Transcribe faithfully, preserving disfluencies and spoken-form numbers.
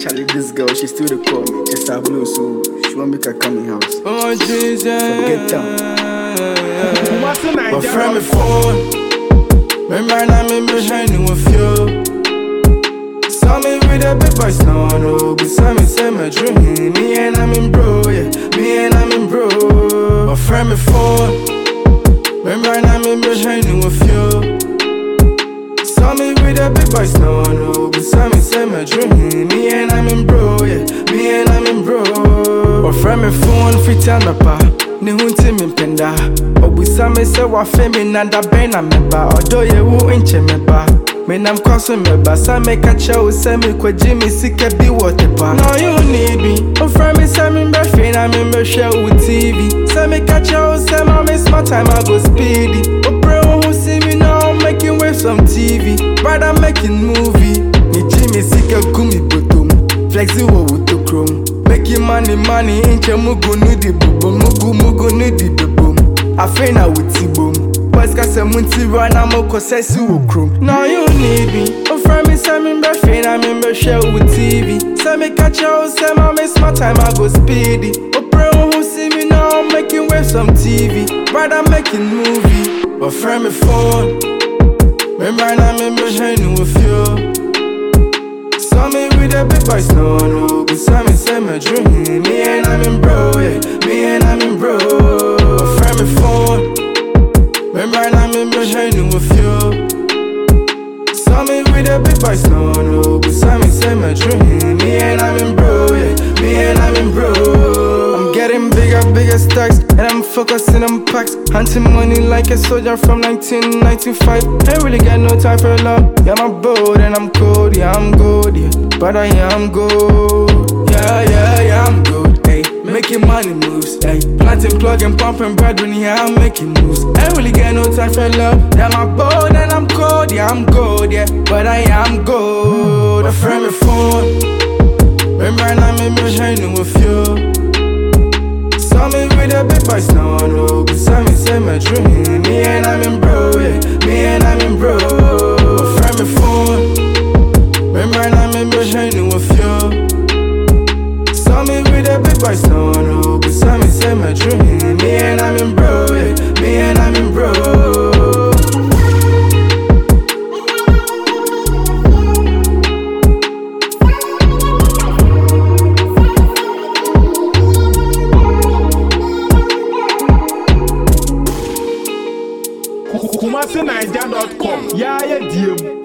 Charlie, this girl, she still the call me. Just a blue, so she want me to come in house. Oh, Jesus. Forget down. My friend me phone. Remember now me be shining with you. Saw me with a big boy snow, no. Beside me say my dream. Me and I'm in bro, yeah. Me and I'm in bro. My friend me phone. Remember now me be shining with you. Saw me with a big boy snow, no. Beside me say my dream. Me and I'm in bro, yeah. Me and I'm in bro. My friend me phone fit on my pa. Ni hunti mi mpenda. Obisa me se wa fe mi nanda bena meba. Odo ye wu inche meba. Me nam kwaso meba. Sa me kacha u se mi kwa jimi sike bi wote pa. No you need me. O friend me se mi mbe fe na mi mbe share u T V. Se me kacha u se ma me smart time I go speedy. O pre o who see me now making waves on T V. Brother making movie. Ni jimi sike gumi bottom. Flexi wo wuto chrome. Making money, money, inche mugu nudi boom, mugu mugu nudi boom. I feel now with T-boom. Boys can say munti run, I'm a cosessi wo chrome. Now you need me. Oh, friend me say me be fine, I'm in share with T V. Say me catch you, say my me smart time I go speedy. Oh, pray who see me now making waves on T V. Brother making movie. Oh, friend me phone. Remember now me be shining with you. Saw me with a big boy snow, no. Beside me say my dream. Me and I'm in bro, yeah. Me and I'm in bro. A friend me phone. Remember now me be shining with you. Saw me with a big boy snow, no. Beside me say my dream. Me and I'm in bro, yeah. Me and I'm in bro. I'm getting bigger, bigger stacks, and I'm focusing on packs. Hunting money like a soldier from nineteen ninety-five. Ain't really got no time for love. Yeah, my bold and I'm cold, yeah, I'm good, yeah. But I am good, yeah, yeah, yeah, I'm good, hey. Making money moves, hey. Planting, plugging, pumping, brethren, yeah, I'm making moves. Ain't really got no time for love. Yeah, my bold and I'm cold, yeah, I'm good, yeah. But I am good. A friend me phone. Remember now me be shining with you. Saw me with a big boy snow, no. Beside me say my dream. Me and I'm in bro, yeah. Me and I'm in bro. A friend me phone. Remember now me be shining with you. Saw me with a big boy snow, no. Beside me say my dream. Me and I'm in bro, yeah. Me and I'm in bro. Kumasi Naija dot com. Yeah, yeah, dear.